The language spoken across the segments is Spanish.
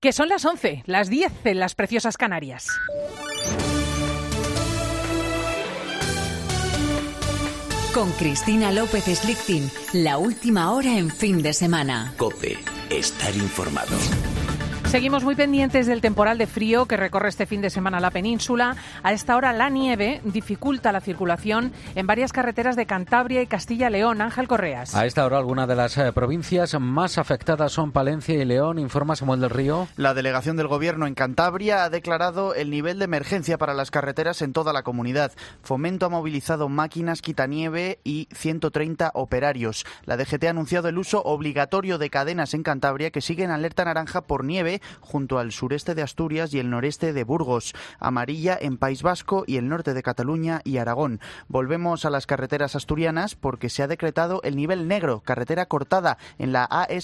Que son las 11, las 10 en las preciosas Canarias. Con Cristina López Slichting, la última hora en fin de semana. COPE, estar informado. Seguimos muy pendientes del temporal de frío que recorre este fin de semana la península. A esta hora la nieve dificulta la circulación en varias carreteras de Cantabria y Castilla y León. Ángel Correas. A esta hora algunas de las provincias más afectadas son Palencia y León, informa Samuel del Río. La delegación del Gobierno en Cantabria ha declarado el nivel de emergencia para las carreteras en toda la comunidad. Fomento ha movilizado máquinas quitanieve y 130 operarios. La DGT ha anunciado el uso obligatorio de cadenas en Cantabria que siguen alerta naranja por nieve junto al sureste de Asturias y el noreste de Burgos, amarilla en País Vasco y el norte de Cataluña y Aragón. Volvemos a las carreteras asturianas porque se ha decretado el nivel negro, carretera cortada en la AS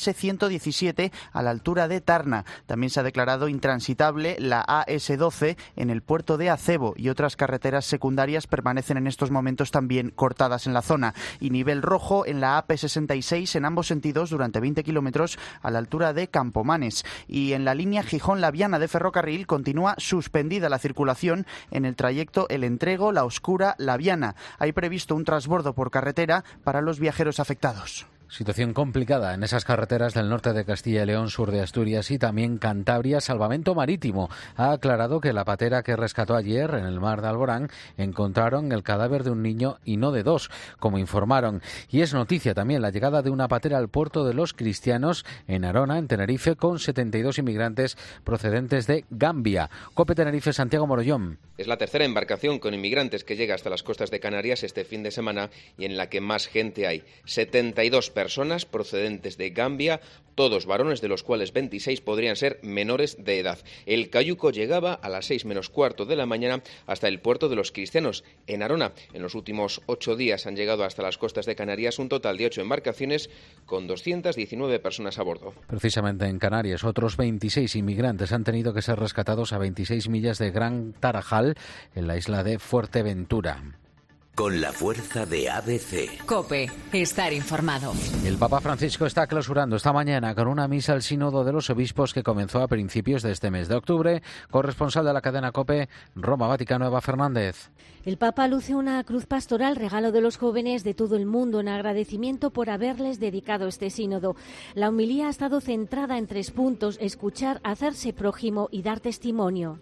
117 a la altura de Tarna. También se ha declarado intransitable la AS 12 en el puerto de Acebo y otras carreteras secundarias permanecen en estos momentos también cortadas en la zona. Y nivel rojo en la AP 66 en ambos sentidos durante 20 kilómetros a la altura de Campomanes. Y en la línea Gijón-La Viana de ferrocarril continúa suspendida la circulación en el trayecto El Entrego-La Oscura-La Viana. Hay previsto un transbordo por carretera para los viajeros afectados. Situación complicada en esas carreteras del norte de Castilla y León, sur de Asturias y también Cantabria. Salvamento Marítimo ha aclarado que la patera que rescató ayer en el mar de Alborán encontraron el cadáver de un niño y no de dos, como informaron. Y es noticia también la llegada de una patera al puerto de Los Cristianos en Arona, en Tenerife, con 72 inmigrantes procedentes de Gambia. COPE Tenerife, Santiago Morollón. Es la tercera embarcación con inmigrantes que llega hasta las costas de Canarias este fin de semana y en la que más gente hay. 72 personas procedentes de Gambia, todos varones, de los cuales 26 podrían ser menores de edad. El cayuco llegaba a las 6 menos cuarto de la mañana hasta el puerto de Los Cristianos, en Arona. En los últimos 8 días han llegado hasta las costas de Canarias un total de 8 embarcaciones con 219 personas a bordo. Precisamente en Canarias, otros 26 inmigrantes han tenido que ser rescatados a 26 millas de Gran Tarajal, en la isla de Fuerteventura. Con la fuerza de ABC. COPE, estar informado. El Papa Francisco está clausurando esta mañana con una misa al Sínodo de los Obispos que comenzó a principios de este mes de octubre. Corresponsal de la cadena COPE, Roma, Vaticano, Eva Fernández. El Papa luce una cruz pastoral, regalo de los jóvenes de todo el mundo, en agradecimiento por haberles dedicado este sínodo. La homilía ha estado centrada en 3 puntos: escuchar, hacerse prójimo y dar testimonio.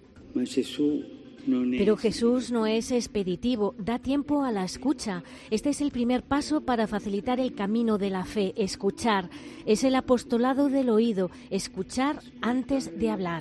Pero Jesús no es expeditivo, da tiempo a la escucha. Este es el primer paso para facilitar el camino de la fe, escuchar. Es el apostolado del oído, escuchar antes de hablar.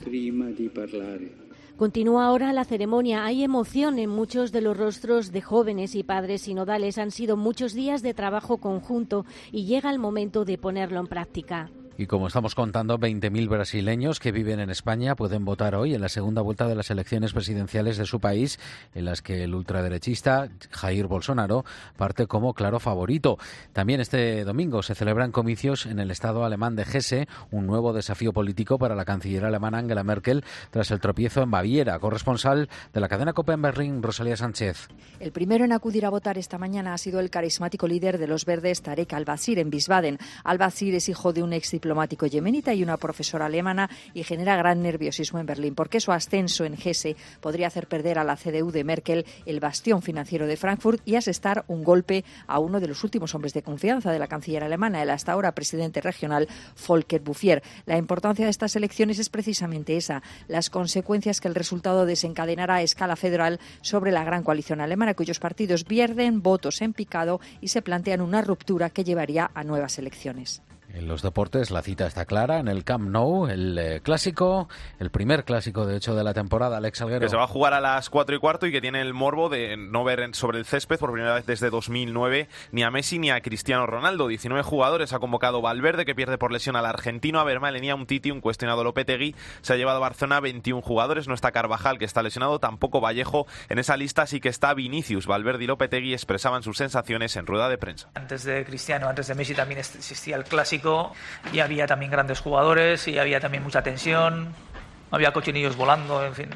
Continúa ahora la ceremonia. Hay emoción en muchos de los rostros de jóvenes y padres sinodales. Han sido muchos días de trabajo conjunto y llega el momento de ponerlo en práctica. Y como estamos contando, 20.000 brasileños que viven en España pueden votar hoy en la segunda vuelta de las elecciones presidenciales de su país, en las que el ultraderechista Jair Bolsonaro parte como claro favorito. También este domingo se celebran comicios en el estado alemán de Hesse, un nuevo desafío político para la canciller alemana Angela Merkel tras el tropiezo en Baviera. Corresponsal de la cadena COPE en Berlín, Rosalía Sánchez. El primero en acudir a votar esta mañana ha sido el carismático líder de los verdes, Tarek al-Wazir, en Wiesbaden. Al-Wazir es hijo de un ex diplomático yemenita y una profesora alemana y genera gran nerviosismo en Berlín porque su ascenso en Hesse podría hacer perder a la CDU de Merkel el bastión financiero de Frankfurt y asestar un golpe a uno de los últimos hombres de confianza de la canciller alemana, el hasta ahora presidente regional Volker Bouffier. La importancia de estas elecciones es precisamente esa, las consecuencias que el resultado desencadenará a escala federal sobre la gran coalición alemana, cuyos partidos pierden votos en picado y se plantean una ruptura que llevaría a nuevas elecciones. En los deportes la cita está clara en el Camp Nou, el clásico, el primer clásico de hecho de la temporada, Alex Salguero. Que se va a jugar a las 4:15 y que tiene el morbo de no ver sobre el césped por primera vez desde 2009 ni a Messi ni a Cristiano Ronaldo. 19 jugadores ha convocado Valverde, que pierde por lesión al argentino, a Vermaelen y a Umtiti, un cuestionado Lopetegui. Se ha llevado a Barcelona 21 jugadores, no está Carvajal, que está lesionado, tampoco Vallejo. En esa lista sí que está Vinicius. Valverde y Lopetegui expresaban sus sensaciones en rueda de prensa. Antes de Cristiano, antes de Messi también existía el clásico y había también grandes jugadores y había también mucha tensión, había cochinillos volando, en fin.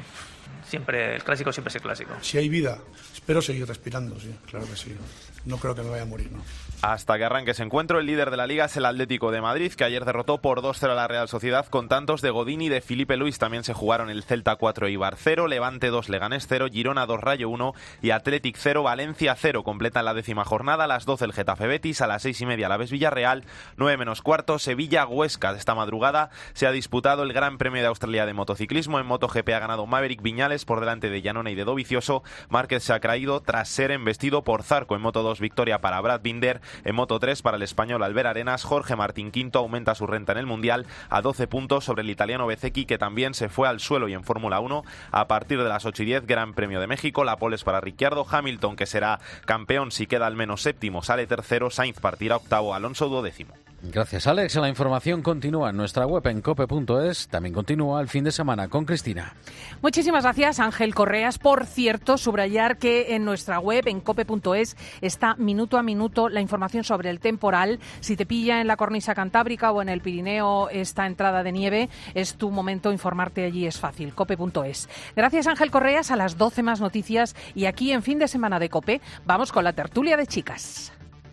siempre el clásico siempre es el clásico. Si hay vida, espero seguir respirando, sí, claro que sí. No creo que me vaya a morir, ¿no? Hasta que arranque ese encuentro, el líder de la Liga es el Atlético de Madrid, que ayer derrotó por 2-0 a la Real Sociedad con tantos de Godín y de Filipe Luis. También se jugaron el Celta 4, Eibar 0, Levante 2, Leganés 0, Girona 2, Rayo 1 y Athletic 0, Valencia 0. Completan la 10ª jornada, a las 12 el Getafe Betis, a las 6:30 la Alavés Villarreal, 9 menos cuarto Sevilla Huesca. Esta madrugada se ha disputado el Gran Premio de Australia de motociclismo. En MotoGP ha ganado Maverick Viñales por delante de Iannone y de Dovizioso. Márquez se ha caído tras ser embestido por Zarco. En Moto2 victoria para Brad Binder. En Moto3 para el español Albert Arenas. Jorge Martín V aumenta su renta en el Mundial a 12 puntos sobre el italiano Bezzecchi, que también se fue al suelo. Y en Fórmula 1, a partir de las 8:10, Gran Premio de México. La pole es para Ricciardo. Hamilton, que será campeón si queda al menos séptimo, sale tercero. Sainz partirá octavo. Alonso 12º. Gracias, Alex. La información continúa en nuestra web en cope.es. También continúa el fin de semana con Cristina. Muchísimas gracias, Ángel Correas. Por cierto, subrayar que en nuestra web en cope.es está minuto a minuto la información sobre el temporal. Si te pilla en la cornisa cantábrica o en el Pirineo esta entrada de nieve, es tu momento. Informarte allí es fácil. Cope.es. Gracias, Ángel Correas. A las 12 más noticias. Y aquí en fin de semana de Cope vamos con la tertulia de chicas.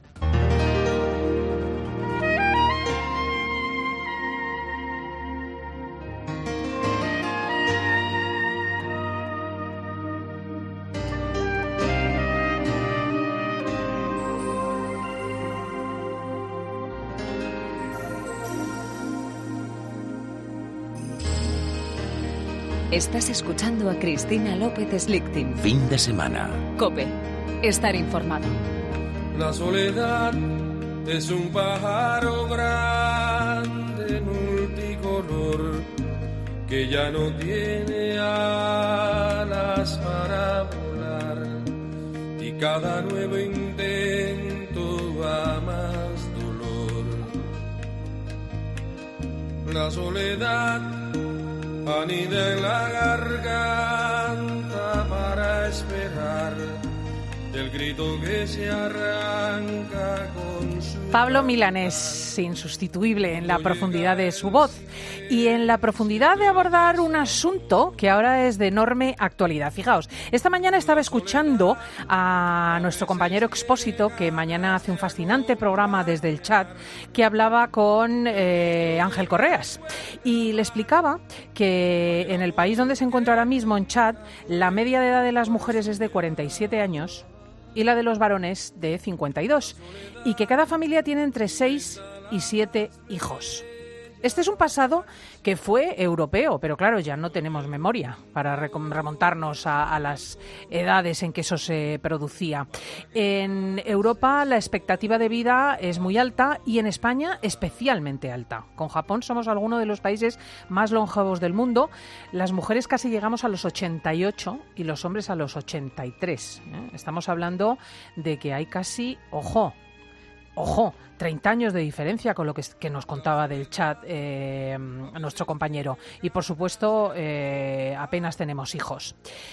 Estás escuchando a Cristina López Slichting. Fin de semana. COPE. Estar informado. La soledad es un pájaro grande, multicolor, que ya no tiene alas para volar, y cada nuevo intento da más dolor. La soledad anida en la garganta para esperar el grito que se arranca con su... Pablo Milanés, insustituible en la profundidad de su voz y en la profundidad de abordar un asunto que ahora es de enorme actualidad. Fijaos, esta mañana estaba escuchando a nuestro compañero Expósito, que mañana hace un fascinante programa desde el chat, que hablaba con Ángel Correas y le explicaba que en el país donde se encuentra ahora mismo en chat, la media de edad de las mujeres es de 47 años y la de los varones de 52, y que cada familia tiene entre 6 y 7 hijos. Este es un pasado que fue europeo, pero claro, ya no tenemos memoria para remontarnos a las edades en que eso se producía. En Europa la expectativa de vida es muy alta y en España especialmente alta. Con Japón somos algunos de los países más longevos del mundo. Las mujeres casi llegamos a los 88 y los hombres a los 83. Estamos hablando de que hay casi, ojo, 30 años de diferencia con lo que nos contaba del chat nuestro compañero. Y, por supuesto, apenas tenemos hijos.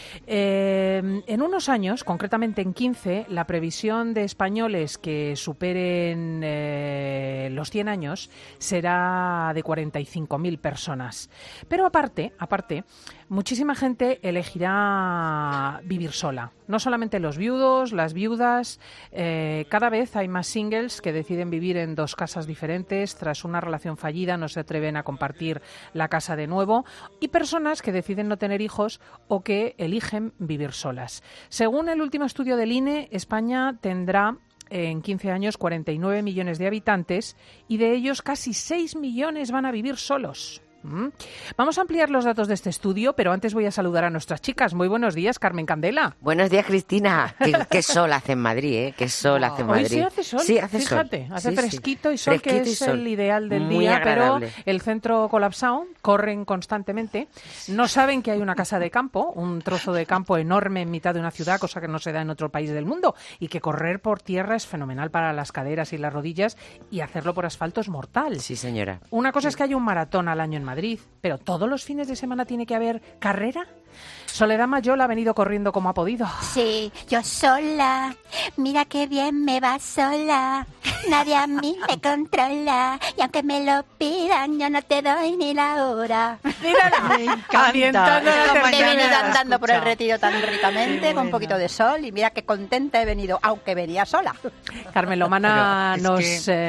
En unos años, concretamente en 15, la previsión de españoles que superen los 100 años será de 45.000 personas. Pero aparte, muchísima gente elegirá vivir sola. No solamente los viudos, las viudas, cada vez hay más singles que deciden vivir en dos casas diferentes. Tras una relación fallida no se atreven a compartir la casa de nuevo, y personas que deciden no tener hijos o que eligen vivir solas. Según el último estudio del INE, España tendrá en 15 años 49 millones de habitantes y de ellos casi 6 millones van a vivir solos. Vamos a ampliar los datos de este estudio, pero antes voy a saludar a nuestras chicas. Muy buenos días, Carmen Candela. Buenos días, Cristina. Qué sol hace en Madrid, ¿eh? Qué sol hace en Madrid. Hoy sí hace sol, sí, hace fíjate, sol. Hace Sí, fresquito sí. y sol, Fresquito que es y sol. el ideal del Muy día, agradable. pero el centro colapsado, corren constantemente, no saben que hay una casa de campo, un trozo de campo enorme en mitad de una ciudad, cosa que no se da en otro país del mundo, y que correr por tierra es fenomenal para las caderas y las rodillas, y hacerlo por asfalto es mortal. Sí, señora. Una cosa es que haya un maratón al año en Madrid, Madrid. Pero ¿todos los fines de semana tiene que haber carrera? Soledad Mayol ha venido corriendo como ha podido. Sí, yo sola. Mira qué bien me va sola. Nadie a mí me controla. Y aunque me lo pidan, yo no te doy ni la hora. Mírala, me encanta. He venido andando por el Retiro tan ricamente, con un poquito de sol. Y mira qué contenta he venido, aunque venía sola. Carmen Lomana nos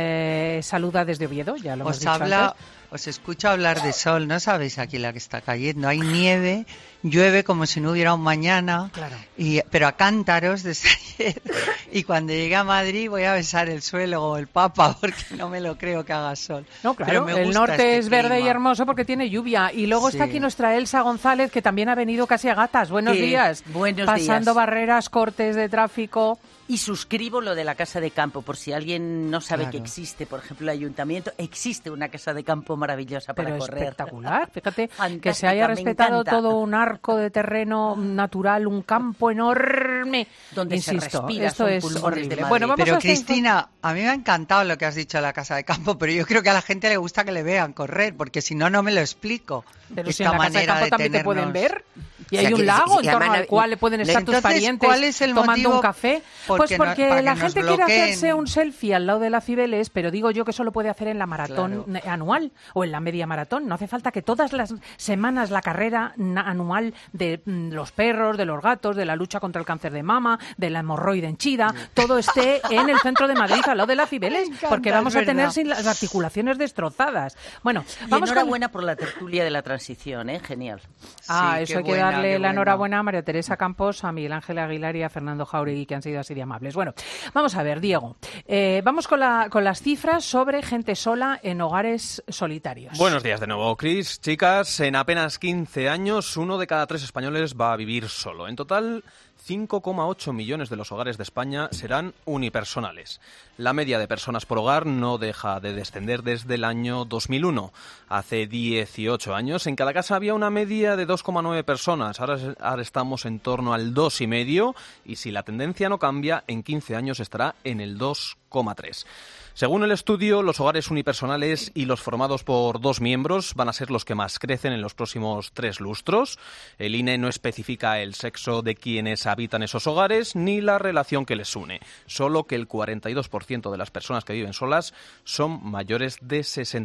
saluda desde Oviedo, ya lo hemos dicho antes. Os escucho hablar de sol, no sabéis aquí la que está cayendo, hay nieve, llueve como si no hubiera un mañana, claro. Pero a cántaros desde ayer, y cuando llegue a Madrid voy a besar el suelo o el Papa porque no me lo creo que haga sol. No, claro, el norte es verde y hermoso porque tiene lluvia, y luego está aquí nuestra Elsa González, que también ha venido casi a gatas. Buenos días. Buenos Pasando días. barreras, cortes de tráfico. Y suscribo lo de la casa de campo, por si alguien no sabe que existe, por ejemplo, el ayuntamiento, existe una casa de campo maravillosa para correr. Espectacular, fíjate, que se haya respetado todo un arco de terreno natural, un campo enorme. Donde insisto, se respira, esto es horrible. Bueno, vamos pero Cristina, a mí me ha encantado lo que has dicho de la casa de campo, pero yo creo que a la gente le gusta que le vean correr, porque si no, no me lo explico. Pero si en la casa de campo también te pueden ver. Y hay un lago en torno al cual pueden estar tus parientes tomando un café. Pues porque la gente quiere hacerse un selfie al lado de la Cibeles, pero digo yo que eso lo puede hacer en la maratón anual o en la media maratón. No hace falta que todas las semanas la carrera anual de los perros, de los gatos, de la lucha contra el cáncer de mama, de la hemorroide henchida, todo esté en el centro de Madrid al lado de la Cibeles, porque vamos a tener las articulaciones destrozadas. Bueno, vamos enhorabuena por la tertulia de la transición, genial. Eso hay que darle la enhorabuena a María Teresa Campos, a Miguel Ángel Aguilar y a Fernando Jauregui, que han sido así de amables. Bueno, vamos a ver, Diego. Vamos con las cifras sobre gente sola en hogares solitarios. Buenos días de nuevo, Cris. Chicas, en apenas 15 años, 1 de cada 3 españoles va a vivir solo. En total, 5,8 millones de los hogares de España serán unipersonales. La media de personas por hogar no deja de descender desde el año 2001. Hace 18 años en cada casa había una media de 2,9 personas. Ahora estamos en torno al 2,5 y si la tendencia no cambia, en 15 años estará en el 2,3. Según el estudio, los hogares unipersonales y los formados por 2 miembros van a ser los que más crecen en los próximos 3 lustros. El INE no especifica el sexo de quienes habitan esos hogares ni la relación que les une, solo que el 42% de las personas que viven solas son mayores de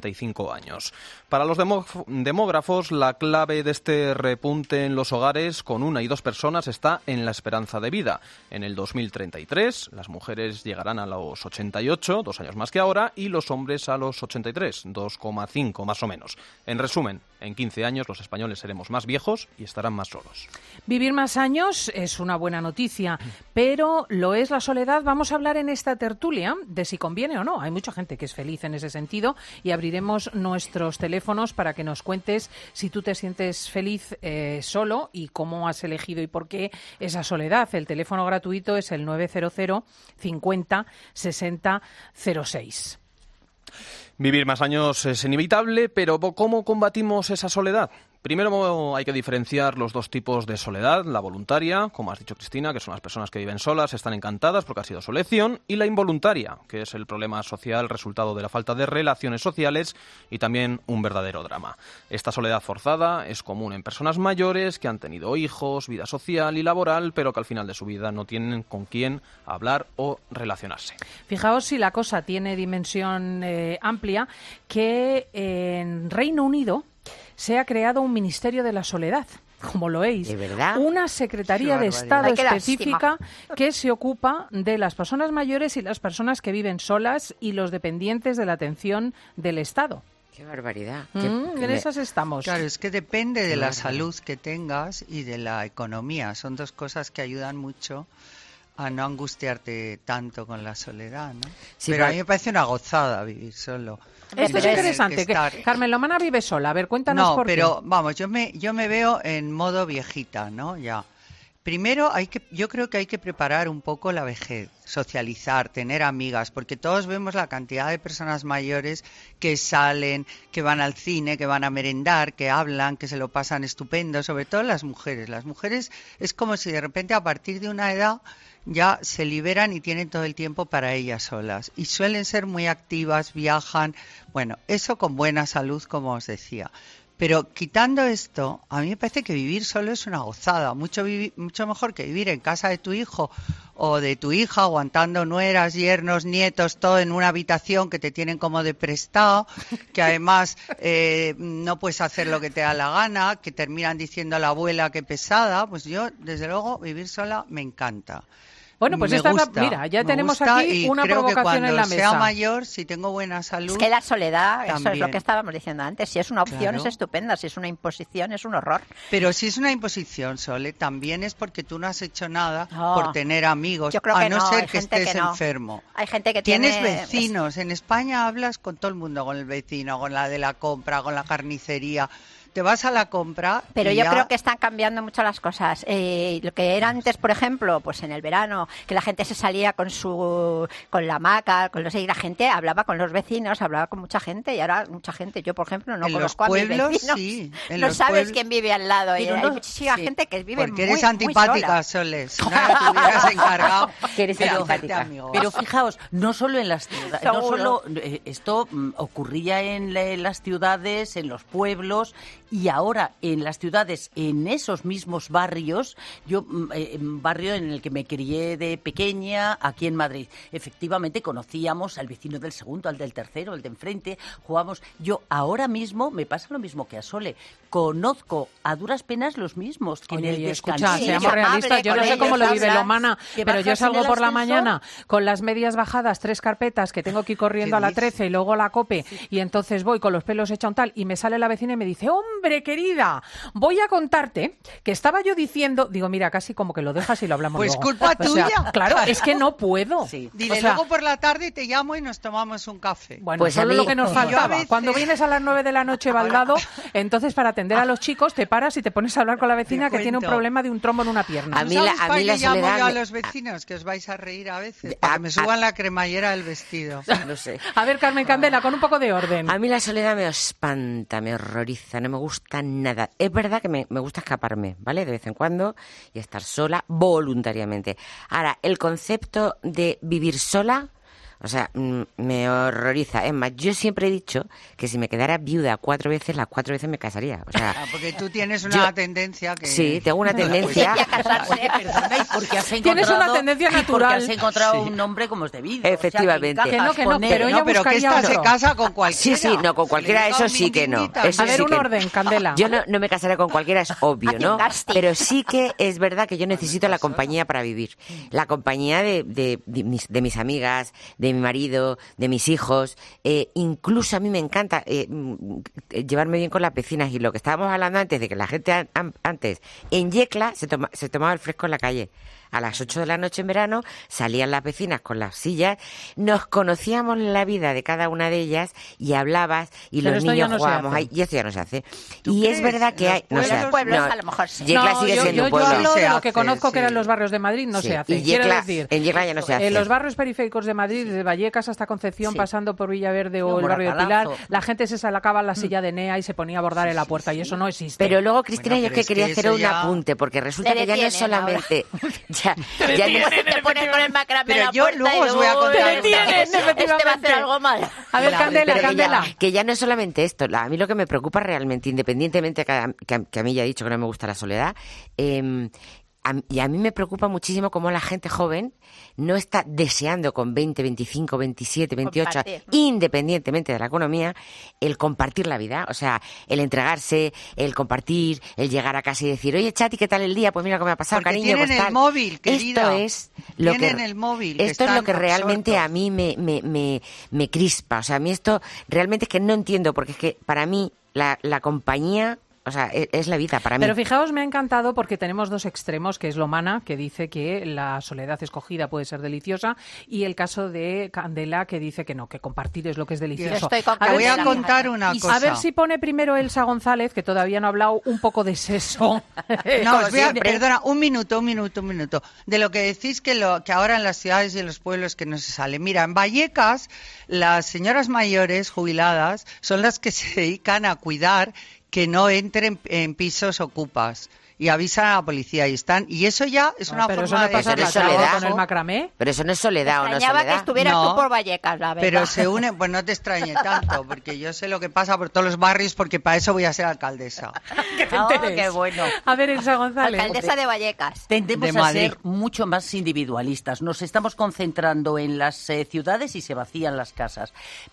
65 años. Para los demógrafos, la clave de este repunte en los hogares con 1 y 2 personas está en la esperanza de vida. En el 2033, las mujeres llegarán a los 88, 2 años más que ahora, y los hombres a los 83, 2,5 más o menos. En resumen, en 15 años los españoles seremos más viejos y estarán más solos. Vivir más años es una buena noticia, pero lo es la soledad. Vamos a hablar en esta tertulia de si conviene o no. Hay mucha gente que es feliz en ese sentido y abriremos nuestros teléfonos para que nos cuentes si tú te sientes feliz solo y cómo has elegido y por qué esa soledad. El teléfono gratuito es el 900 50 60 06. Vivir más años es inevitable, pero ¿cómo combatimos esa soledad? Primero hay que diferenciar los 2 tipos de soledad, la voluntaria, como has dicho Cristina, que son las personas que viven solas, están encantadas porque ha sido su elección, y la involuntaria, que es el problema social resultado de la falta de relaciones sociales y también un verdadero drama. Esta soledad forzada es común en personas mayores que han tenido hijos, vida social y laboral, pero que al final de su vida no tienen con quién hablar o relacionarse. Fijaos si la cosa tiene dimensión amplia, que en Reino Unido se ha creado un Ministerio de la Soledad, como lo veis. ¿De verdad? Una Secretaría de Estado específica que se ocupa de las personas mayores y las personas que viven solas y los dependientes de la atención del Estado. ¡Qué barbaridad! En esas estamos. Claro, es que depende de la salud que tengas y de la economía. Son 2 cosas que ayudan mucho a no angustiarte tanto con la soledad, ¿no? Sí, pero a mí me parece una gozada vivir solo. Esto es interesante. Carmen Lomana vive sola. A ver, cuéntanos por qué. No, pero vamos, yo me veo en modo viejita, ¿no? Ya. Primero, yo creo que hay que preparar un poco la vejez, socializar, tener amigas, porque todos vemos la cantidad de personas mayores que salen, que van al cine, que van a merendar, que hablan, que se lo pasan estupendo, sobre todo las mujeres. Las mujeres es como si de repente a partir de una edad ya se liberan y tienen todo el tiempo para ellas solas. Y suelen ser muy activas, viajan, bueno, eso con buena salud, como os decía. Pero quitando esto, a mí me parece que vivir solo es una gozada, mucho mejor que vivir en casa de tu hijo o de tu hija, aguantando nueras, yernos, nietos, todo en una habitación que te tienen como de prestado, que además no puedes hacer lo que te da la gana, que terminan diciendo a la abuela que pesada. Pues yo, desde luego, vivir sola me encanta. Bueno, pues mira, ya tenemos aquí una provocación en la mesa. Cuando sea mayor, si tengo buena salud... Es que la soledad, también. Eso es lo que estábamos diciendo antes. Si es una opción, es estupenda. Si es una imposición, es un horror. Pero si es una imposición, Sole, también es porque tú no has hecho nada por tener amigos, yo creo que no ser que estés enfermo. Hay gente que tienes vecinos. En España hablas con todo el mundo, con el vecino, con la de la compra, con la carnicería... Te vas a la compra. Pero yo creo que están cambiando mucho las cosas. Lo que era antes, por ejemplo, pues en el verano, que la gente se salía con la hamaca, y la gente hablaba con los vecinos, hablaba con mucha gente, y ahora mucha gente, yo por ejemplo no conozco a mis vecinos. Sí, no sabes quién vive al lado. Y hay muchísima gente que vive porque eres antipática, Soles. Si no te hubieras encargado. Pero fijaos, no solo en las ciudades, no solo esto ocurría en las ciudades, en los pueblos. Y ahora en las ciudades, en esos mismos barrios, yo, barrio en el que me crié de pequeña, aquí en Madrid, efectivamente conocíamos al vecino del segundo, al del tercero, el de enfrente, jugábamos. Yo ahora mismo me pasa lo mismo que a Sole, conozco a duras penas los mismos. Que Oye, en el escucha, seamos realistas, yo no sé cómo lo vive Lomana, pero yo salgo por la mañana con las medias bajadas, 3 carpetas, que tengo que ir corriendo a la 13 y luego a la COPE, y entonces voy con los pelos hechos un tal, y me sale la vecina y me dice, hombre, querida, voy a contarte que estaba yo diciendo, digo, mira, casi como que lo dejas y lo hablamos pues luego. Pues culpa tuya. Claro, es que no puedo. Sí. Dile, luego por la tarde te llamo y nos tomamos un café. Bueno, pues solo lo que nos faltaba. Cuando vienes a las 9 de la noche baldado, entonces para atender a los chicos te paras y te pones a hablar con la vecina que tiene un problema de un trombo en una pierna. A mí la llamo yo a los vecinos, que os vais a reír a veces, para que me suban la cremallera del vestido. No sé. A ver, Carmen Candela, con un poco de orden. A mí la soledad me espanta, me horroriza, no me gusta nada. Es verdad que me gusta escaparme, ¿vale? De vez en cuando y estar sola voluntariamente. Ahora, el concepto de vivir sola, o sea, me horroriza. Es más, yo siempre he dicho que si me quedara viuda 4 veces, las 4 veces me casaría. O sea, porque tú tienes una tendencia que... Sí, tengo una tendencia... Tienes una tendencia natural. Porque has encontrado un hombre como es debido. Efectivamente. O sea, que no, pero ella pero que esta se casa con cualquiera. Sí, no, con cualquiera eso sí que no. Eso a ver, sí un orden, Candela. Yo no me casaré con cualquiera, es obvio, ¿no? Pero sí que es verdad que yo necesito la compañía para vivir. La compañía de mis amigas, de mi marido, de mis hijos. Incluso a mí me encanta llevarme bien con las vecinas. Y lo que estábamos hablando antes, de que la gente antes en Yecla se tomaba el fresco en la calle. A las 8 de la noche en verano salían las vecinas con las sillas, nos conocíamos la vida de cada una de ellas y hablabas y pero los niños jugábamos ahí, y esto ya no se hace. Y es verdad que hay... No, los pueblos a lo mejor sí. Yecla sigue siendo un pueblo. Yo hablo de lo que conozco que eran los barrios de Madrid, no se hace. Y Yecla, en Yecla ya no se hace. En los barrios periféricos de Madrid, desde Vallecas hasta Concepción, pasando por Villaverde o el barrio de Pilar, la gente se sacaba la silla de Nea y se ponía a bordar en la puerta, y eso no existe. Pero luego, Cristina, yo es que quería hacer un apunte, porque resulta que ya no es solamente... te pones con el macramé en la yo puerta luego os voy a contar. Este va a hacer algo mal. A ver, Candela. Que ya no es solamente esto. A mí lo que me preocupa realmente, independientemente que a mí ya he dicho que no me gusta la soledad, y a mí me preocupa muchísimo cómo la gente joven no está deseando con 20, 25, 27, 28, compartir, independientemente de la economía, el compartir la vida. O sea, el entregarse, el compartir, el llegar a casa y decir, oye, Chati, ¿qué tal el día? Pues mira cómo me ha pasado, porque cariño. Tienen pues el móvil, querida. Esto es lo que realmente a mí me crispa. O sea, a mí esto realmente es que no entiendo, porque es que para mí la compañía... O sea, es la vida para mí. Pero fijaos, me ha encantado porque tenemos dos extremos, que es Lomana, que dice que la soledad escogida puede ser deliciosa, y el caso de Candela, que dice que no, que compartir es lo que es delicioso. Te voy a contar una cosa. A ver si pone primero Elsa González, que todavía no ha hablado, un poco de sexo. No, perdona, un minuto. De lo que decís que ahora en las ciudades y en los pueblos que no se sale. Mira, en Vallecas, las señoras mayores jubiladas son las que se dedican a cuidar que no entren en pisos ocupas. y avisan a la policía y están. Y eso ya es una pero forma eso no pasa de soledad con el macramé. Pero eso no es soledad, ¿o no es Extrañaba soledad? que estuvieras No, tú por Vallecas, la verdad. Pero se une, pues no te extrañe tanto, porque yo sé lo que pasa por todos los barrios, porque para eso voy a ser alcaldesa. Qué bueno. A ver, Elsa González. Alcaldesa de Vallecas. Tendemos De a Madrid. ser mucho más individualistas. Nos estamos concentrando en las ciudades y se vacían las casas.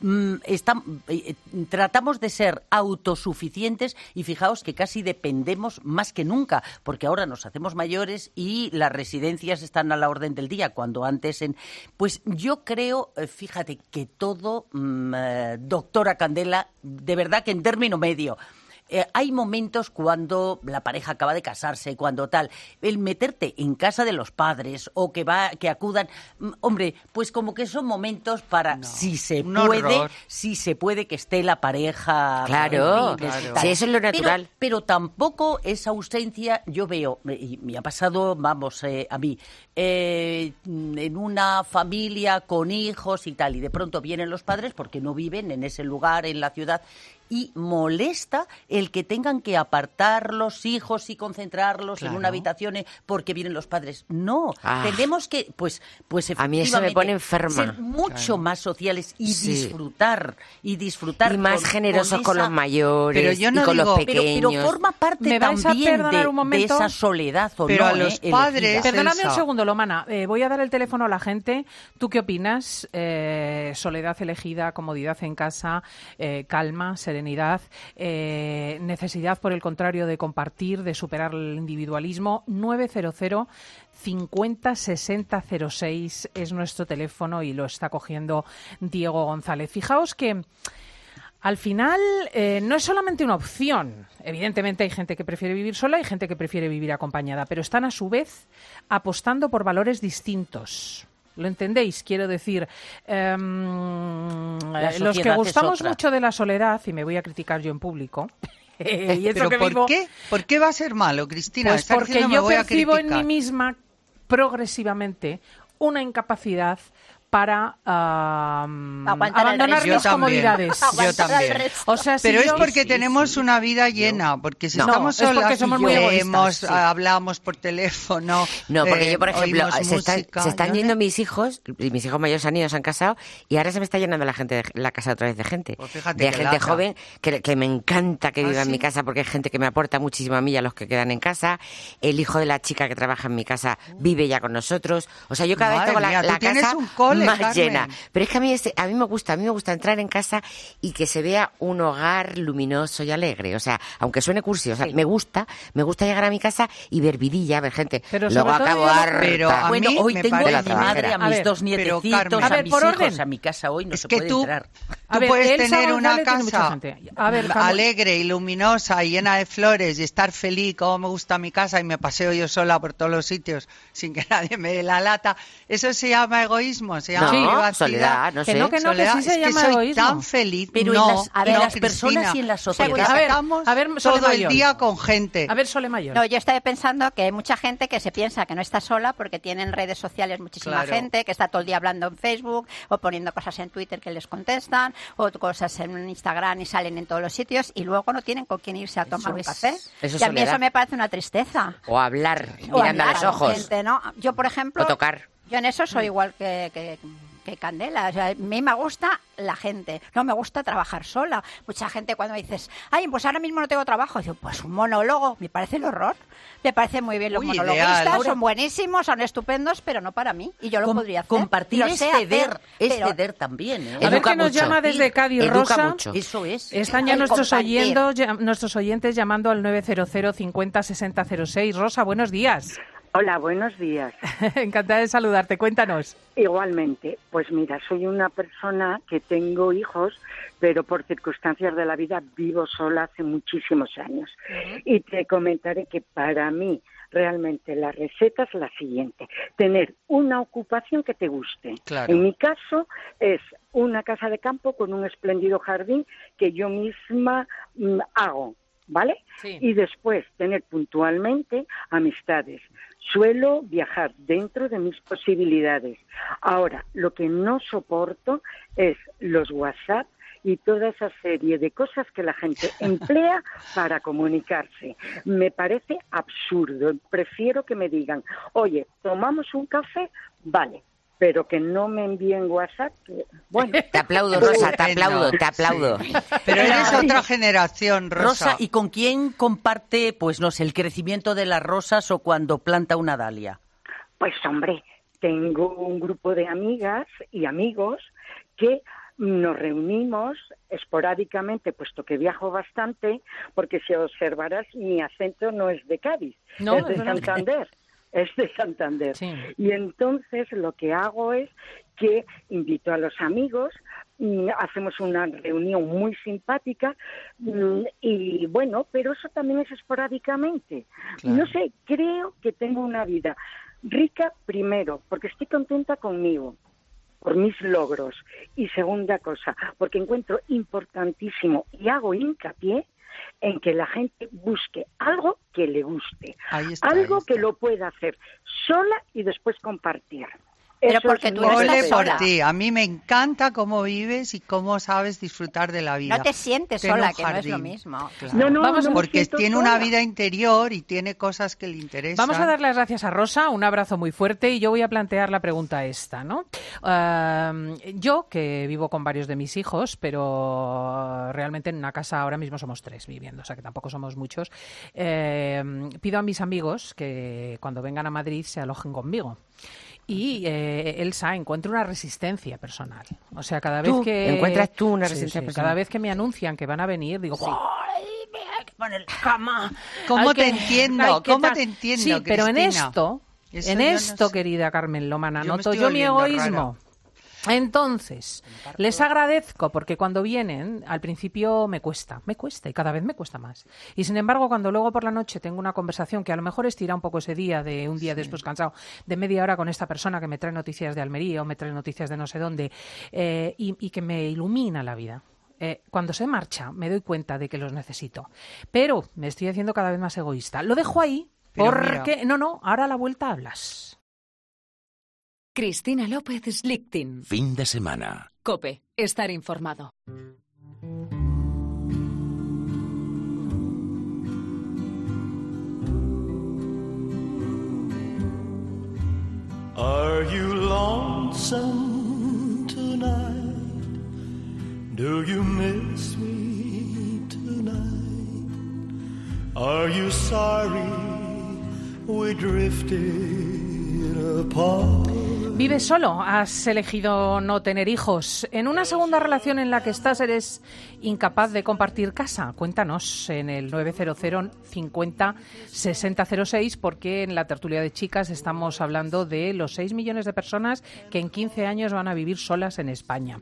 Tratamos de ser autosuficientes y fijaos que casi dependemos más que nunca, porque ahora nos hacemos mayores y las residencias están a la orden del día, cuando antes Pues yo creo, fíjate, que todo, doctora Candela, de verdad que en término medio. Hay momentos cuando la pareja acaba de casarse, cuando tal, el meterte en casa de los padres o que acudan, hombre, pues como que son momentos para, si se puede que esté la pareja. Claro, sí, eso es lo natural. Pero tampoco esa ausencia, yo veo, y me ha pasado, vamos, a mí, en una familia con hijos y tal, y de pronto vienen los padres porque no viven en ese lugar, en la ciudad, y molesta el que tengan que apartar los hijos y concentrarlos en una habitación porque vienen los padres. No, tenemos que, pues efectivamente, a mí eso me pone enferma. Ser mucho más sociales y disfrutar. Y más generosos con los mayores, pero yo no con digo, los pequeños. Pero forma parte ¿Me vais también a perdonar un momento? de esa soledad, ¿o pero no? A los padres... Perdóname un segundo, Lomana. Voy a dar el teléfono a la gente. ¿Tú qué opinas? Soledad elegida, comodidad en casa, calma, serenidad, necesidad, por el contrario, de compartir, de superar el individualismo. 900 50 60 06 es nuestro teléfono y lo está cogiendo Diego González. Fijaos que al final no es solamente una opción. Evidentemente hay gente que prefiere vivir sola y gente que prefiere vivir acompañada, pero están a su vez apostando por valores distintos. ¿Lo entendéis? Quiero decir, los que gustamos mucho de la soledad, y me voy a criticar yo en público... y ¿Pero por qué? ¿Por qué va a ser malo, Cristina? Pues porque yo percibo en mí misma progresivamente una incapacidad para abandonar mis comodidades. Yo también. O sea, pero es porque tenemos una vida llena, porque si estamos solas, porque somos muy egoístas, hablamos por teléfono. No, porque yo, por ejemplo, se están yendo no. mis hijos, y mis hijos mayores han ido, se han casado, y ahora se me está llenando la casa otra vez de gente. Pues fíjate, de gente joven, que me encanta que viva en mi casa, porque es gente que me aporta muchísimo a mí y a los que quedan en casa. El hijo de la chica que trabaja en mi casa vive ya con nosotros. O sea, yo cada vez tengo la casa más llena. Pero es que a mí me gusta entrar en casa y que se vea un hogar luminoso y alegre. O sea, aunque suene cursi, o sea, me gusta llegar a mi casa y ver vidilla, ver gente. Pero luego acabo harta. Bueno, hoy tengo a mi madre, a mis ver, dos nietecitos, a mis hijos, a mi casa hoy no se puede entrar. Tú puedes tener una casa alegre y luminosa y llena de flores y estar feliz, como me gusta mi casa y me paseo yo sola por todos los sitios sin que nadie me dé la lata. Eso se llama egoísmo, se llama privacidad. Soledad, no sé. Que sí se llama soy egoísmo. tan feliz. Pero en las personas y en la sociedad. A ver, todo el día con gente. A ver, Sole Mayor. No, yo estaba pensando que hay mucha gente que se piensa que no está sola porque tienen redes sociales muchísima gente, que está todo el día hablando en Facebook o poniendo cosas en Twitter que les contestan o cosas en Instagram y salen en todos los sitios y luego no tienen con quién irse a tomar un café. Eso y a mí eso me parece una tristeza. O hablar, mirando a los ojos. Gente, ¿no? Yo, por ejemplo, o tocar. Yo en eso soy igual que Candela. O sea, a mí me gusta la gente, no me gusta trabajar sola. Mucha gente cuando dices, ay, pues ahora mismo no tengo trabajo, digo, pues un monólogo, me parece el horror. Me parece muy bien los monologuistas, son buenísimos, son estupendos, pero no para mí. Y yo lo podría hacer. Compartir es ceder también. A ver qué nos llama desde Cádiz, Rosa. Eso es. Están ya nuestros oyentes llamando al 900 50 60 06. Rosa, buenos días. Hola, buenos días. Encantada de saludarte, cuéntanos. Igualmente, pues mira, soy una persona que tengo hijos, pero por circunstancias de la vida vivo sola hace muchísimos años. Y te comentaré que para mí realmente la receta es la siguiente: tener una ocupación que te guste. Claro. En mi caso es una casa de campo con un espléndido jardín que yo misma hago, ¿vale? Sí. Y después tener puntualmente amistades. Suelo viajar dentro de mis posibilidades. Ahora, lo que no soporto es los WhatsApp y toda esa serie de cosas que la gente emplea para comunicarse. Me parece absurdo. Prefiero que me digan, oye, ¿tomamos un café? Vale. Pero que no me envíen WhatsApp, que, bueno. Te aplaudo, Rosa, te aplaudo. Sí. Pero eres otra generación, Rosa. ¿Y con quién comparte, pues no sé, el crecimiento de las rosas o cuando planta una dalia? Pues hombre, tengo un grupo de amigas y amigos que nos reunimos esporádicamente, puesto que viajo bastante, porque si observarás, mi acento no es de Cádiz, no, es de Santander. Es de Santander. Sí. Y entonces lo que hago es que invito a los amigos, hacemos una reunión muy simpática y bueno, pero eso también es esporádicamente. Claro. No sé, creo que tengo una vida rica primero, porque estoy contenta conmigo, por mis logros. Y segunda cosa, porque encuentro importantísimo y hago hincapié en que la gente busque algo que le guste, algo que lo pueda hacer sola y después compartir. Pero porque tú no estás sola. Por ti. A mí me encanta cómo vives y cómo sabes disfrutar de la vida. No te sientes sola, que no es lo mismo. Claro. No, porque tiene una vida interior y tiene cosas que le interesan. Vamos a dar las gracias a Rosa, un abrazo muy fuerte, y yo voy a plantear la pregunta esta, ¿no? Yo, que vivo con varios de mis hijos, pero realmente en una casa ahora mismo somos 3 viviendo, o sea que tampoco somos muchos, pido a mis amigos que cuando vengan a Madrid se alojen conmigo. Y Elsa encuentra una resistencia personal. O sea, cada vez que... ¿Encuentras tú una resistencia personal? Cada vez que me anuncian que van a venir, digo... ¡Ay, me hay que poner la cama! ¿Cómo te entiendo? ¿Cómo te entiendo, Sí, pero Cristina? en esto, querida Carmen Lomana, noto yo mi egoísmo. Raro. Entonces, les agradezco porque cuando vienen, al principio me cuesta y cada vez me cuesta más. Y sin embargo, cuando luego por la noche tengo una conversación que a lo mejor estira un poco ese día, de un día después cansado, de media hora con esta persona que me trae noticias de Almería o me trae noticias de no sé dónde, y que me ilumina la vida. Cuando se marcha me doy cuenta de que los necesito. Pero me estoy haciendo cada vez más egoísta. Lo dejo ahí porque... No, ahora a la vuelta hablas. Cristina López Slichting. Fin de semana. COPE. Estar informado. Are you lonesome tonight? Do you miss me tonight? Are you sorry we drifted apart? Vives solo, has elegido no tener hijos. En una segunda relación en la que estás, eres incapaz de compartir casa. Cuéntanos en el 900 50 60 06, porque en la tertulia de chicas estamos hablando de los 6 millones de personas que en 15 años van a vivir solas en España.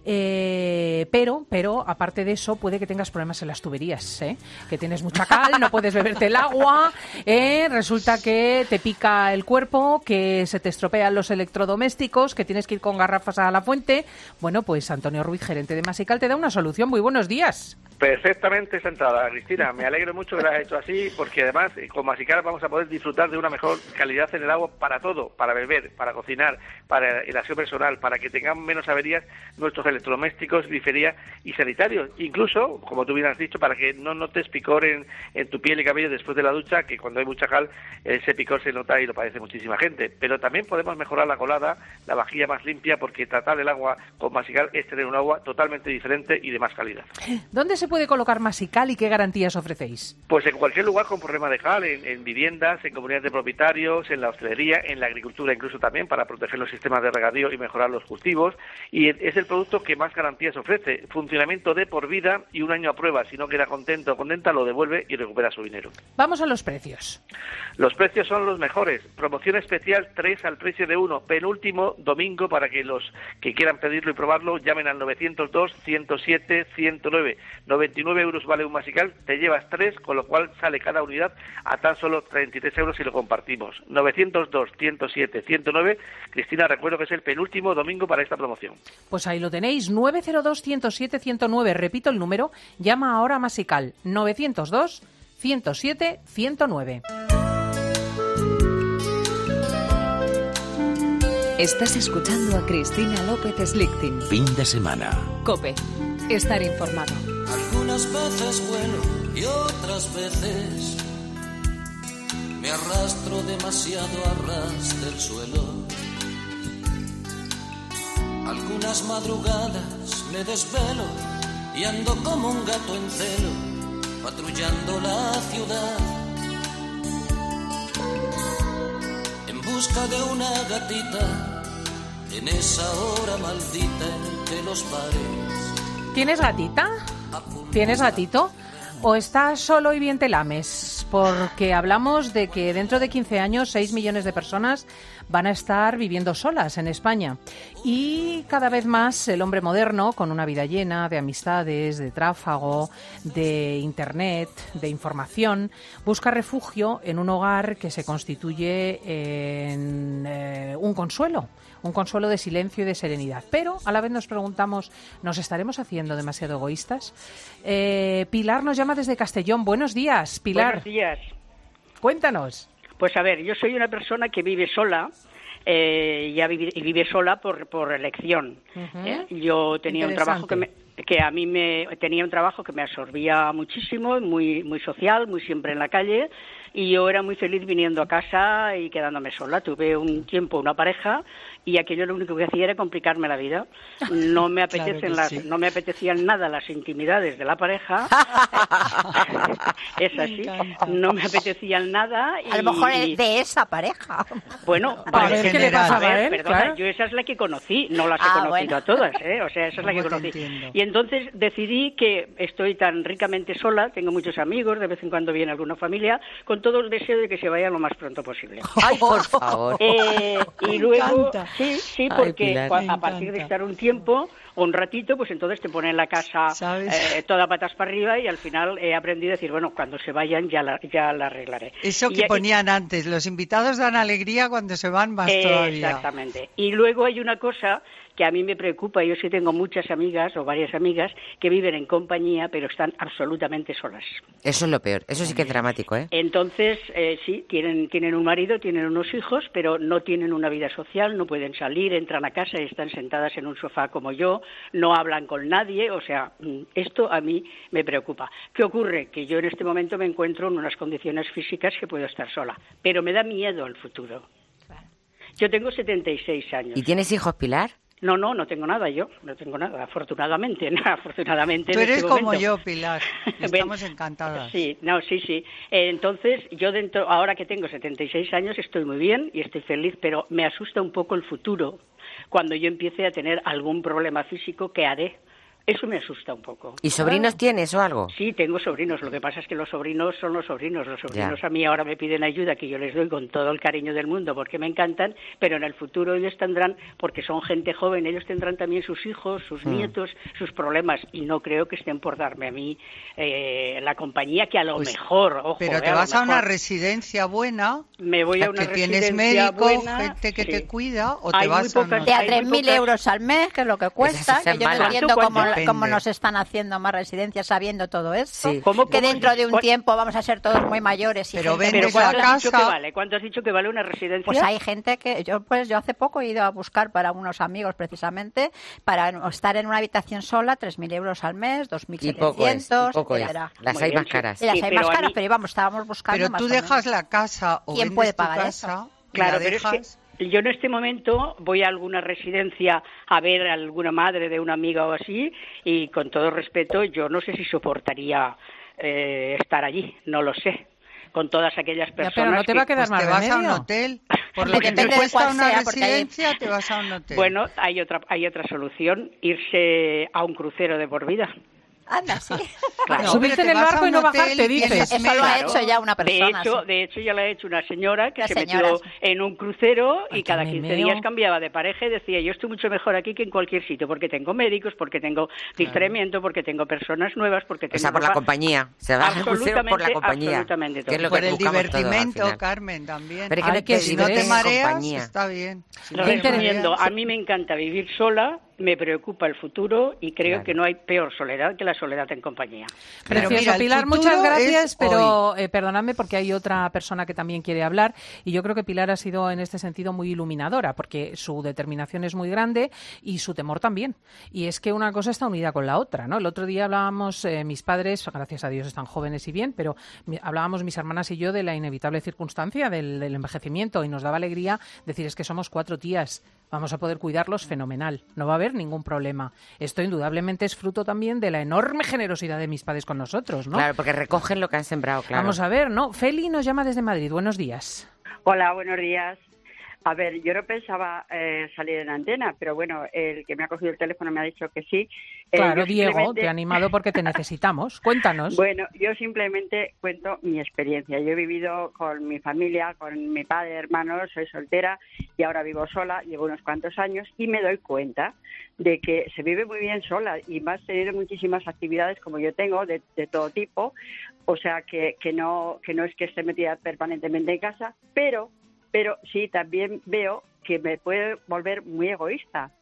Pero, aparte de eso, puede que tengas problemas en las tuberías, que tienes mucha cal, no puedes beberte el agua, resulta que te pica el cuerpo, que se te estropean los electrodomésticos, que tienes que ir con garrafas a la fuente. Bueno, pues Antonio Ruiz, gerente de Masical, te da una solución. Muy buenos días. Perfectamente centrada, Cristina. Me alegro mucho que lo hayas hecho así, porque además con Masical vamos a poder disfrutar de una mejor calidad en el agua para todo, para beber, para cocinar, para el aseo personal, para que tengan menos averías nuestros electrodomésticos, grifería y sanitarios. Incluso, como tú bien has dicho, para que no notes picor en tu piel y cabello después de la ducha, que cuando hay mucha cal, ese picor se nota y lo padece muchísima gente. Pero también podemos mejorar la colada, la vajilla más limpia, porque tratar el agua con Masical es tener un agua totalmente diferente y de más calidad. ¿Dónde se puede colocar Masical y qué garantías ofrecéis? Pues en cualquier lugar con problema de cal, en viviendas, en comunidades de propietarios, en la hostelería, en la agricultura incluso también, para proteger los sistemas de regadío y mejorar los cultivos. Y es el producto que más garantías ofrece. Funcionamiento de por vida y 1 año a prueba. Si no queda contento o contenta, lo devuelve y recupera su dinero. Vamos a los precios. Los precios son los mejores. Promoción especial 3 al precio de 1. Penúltimo domingo para que los que quieran pedirlo y probarlo llamen al 902 107 109. 99 euros vale un Masical, te llevas 3, con lo cual sale cada unidad a tan solo 33 euros si lo compartimos. 902 107 109. Cristina, recuerdo que es el penúltimo domingo para esta promoción. Pues ahí lo tenéis, 902 107 109. Repito el número, llama ahora a Masical, 902 107 109. Estás escuchando a Cristina López Slichting. Fin de semana. COPE. estar informado. Algunas veces vuelo y otras veces me arrastro demasiado a ras del suelo. Algunas madrugadas me desvelo y ando como un gato en celo, patrullando la ciudad, en busca de una gatita, en esa hora maldita en que los bares. ¿Tienes gatita? ¿Tienes gatito? ¿O estás solo y bien te lames? Porque hablamos de que dentro de 15 años 6 millones de personas van a estar viviendo solas en España. Y cada vez más el hombre moderno, con una vida llena de amistades, de tráfago, de internet, de información, busca refugio en un hogar que se constituye en un consuelo de silencio y de serenidad. Pero a la vez nos preguntamos, ¿nos estaremos haciendo demasiado egoístas? Pilar nos llama desde Castellón. Buenos días, Pilar. Buenos días. Cuéntanos. Pues a ver, yo soy una persona que vive sola, y vive sola por elección. Yo tenía un trabajo tenía un trabajo que me absorbía muchísimo, muy social, muy siempre en la calle, y yo era muy feliz viniendo a casa y quedándome sola. Tuve un tiempo una pareja y aquello lo único que hacía era complicarme la vida. No me no me apetecían nada las intimidades de la pareja. Es así. No me apetecían nada. A lo mejor de esa pareja. Bueno, a ver qué le pasaba a él. Perdona, claro. Yo esa es la que conocí, no las he conocido a todas, O sea, esa es la que conocí. Y entonces decidí que estoy tan ricamente sola, tengo muchos amigos, de vez en cuando viene alguna familia, con todo el deseo de que se vaya lo más pronto posible. ¡Ay, por favor! Y luego, sí, porque a partir de estar un tiempo o un ratito, pues entonces te ponen la casa toda patas para arriba y al final he aprendido a decir, bueno, cuando se vayan ya la arreglaré. Eso que ponían antes, los invitados dan alegría, cuando se van más todavía. Exactamente. Y luego hay una cosa que a mí me preocupa. Yo sí tengo muchas amigas o varias amigas que viven en compañía pero están absolutamente solas. Eso es lo peor, eso sí que es dramático, Entonces, sí, tienen un marido, tienen unos hijos, pero no tienen una vida social, no pueden salir, entran a casa y están sentadas en un sofá como yo, no hablan con nadie, o sea, esto a mí me preocupa. ¿Qué ocurre? Que yo en este momento me encuentro en unas condiciones físicas que puedo estar sola, pero me da miedo el futuro. Yo tengo 76 años. ¿Y tienes hijos, Pilar? No tengo nada yo, no tengo nada, afortunadamente. Tú eres como yo, Pilar, estamos encantadas. Sí. Entonces, yo ahora que tengo 76 años estoy muy bien y estoy feliz, pero me asusta un poco el futuro, cuando yo empiece a tener algún problema físico, ¿qué haré? Eso me asusta un poco. ¿Y sobrinos tienes o algo? Sí, tengo sobrinos. Lo que pasa es que los sobrinos son los sobrinos. Los sobrinos a mí ahora me piden ayuda, que yo les doy con todo el cariño del mundo porque me encantan, pero en el futuro ellos tendrán, porque son gente joven, ellos tendrán también sus hijos, sus nietos, sus problemas, y no creo que estén por darme a mí la compañía, que a lo mejor, ojo. Pero te vas a una residencia buena. Me voy a una residencia tienes médico, buena, gente que te cuida, o hay te vas a de a 3.000 euros al mes, que es lo que cuesta, que yo no entiendo cómo nos están haciendo más residencias sabiendo todo esto. Sí. ¿Cómo que dentro de un tiempo vamos a ser todos muy mayores? Pero vendes la casa. ¿Cuánto has dicho que vale una residencia? Pues hay gente que yo hace poco he ido a buscar para unos amigos precisamente para estar en una habitación sola, 3.000 euros al mes, 2.700. Poco es. Las hay más caras. Las hay más caras, pero vamos, estábamos buscando. Pero tú dejas la casa o ¿quién puede pagar eso? Claro, pero es que yo en este momento voy a alguna residencia a ver a alguna madre de una amiga o así, y con todo respeto, yo no sé si soportaría estar allí, no lo sé, con todas aquellas personas. Pero no te va a quedar más remedio. Te vas a un hotel, por lo que te cuesta una residencia, te vas a un hotel. Bueno, hay otra solución, irse a un crucero de por vida. Anda, sí. Claro. Subirte en el barco y no bajarte, dices. Eso lo ha hecho ya una persona. De hecho, ya lo ha hecho una señora que se metió en un crucero y cada 15 días cambiaba de pareja y decía, yo estoy mucho mejor aquí que en cualquier sitio, porque tengo médicos, porque tengo distremiento, porque tengo personas nuevas, porque tengo... O sea, por la compañía. Se va al crucero por la compañía. Absolutamente todo. Que es lo por que el divertimento, todo, Carmen, también. Pero si no te mareas, está bien. Resumiendo, a mí me encanta vivir sola, me preocupa el futuro y creo que no hay peor soledad que la soledad en compañía. Precioso, mira, Pilar, muchas gracias, pero perdonadme porque hay otra persona que también quiere hablar y yo creo que Pilar ha sido en este sentido muy iluminadora porque su determinación es muy grande y su temor también. Y es que una cosa está unida con la otra, ¿no? El otro día hablábamos, mis padres, gracias a Dios están jóvenes y bien, pero hablábamos mis hermanas y yo de la inevitable circunstancia del envejecimiento y nos daba alegría decir es que somos 4 tías. Vamos a poder cuidarlos fenomenal. No va a haber ningún problema. Esto indudablemente es fruto también de la enorme generosidad de mis padres con nosotros, ¿no? Claro, porque recogen lo que han sembrado, claro. Vamos a ver, ¿no? Feli nos llama desde Madrid. Buenos días. Hola, buenos días. A ver, yo no pensaba salir en antena, pero bueno, el que me ha cogido el teléfono me ha dicho que sí. Claro, Diego, te ha animado porque te necesitamos. Cuéntanos. Bueno, yo simplemente cuento mi experiencia. Yo he vivido con mi familia, con mi padre, hermanos, soy soltera y ahora vivo sola, llevo unos cuantos años y me doy cuenta de que se vive muy bien sola y más teniendo muchísimas actividades como yo tengo, de todo tipo. O sea, que no es que esté metida permanentemente en casa, pero sí también veo que me puede volver muy egoísta.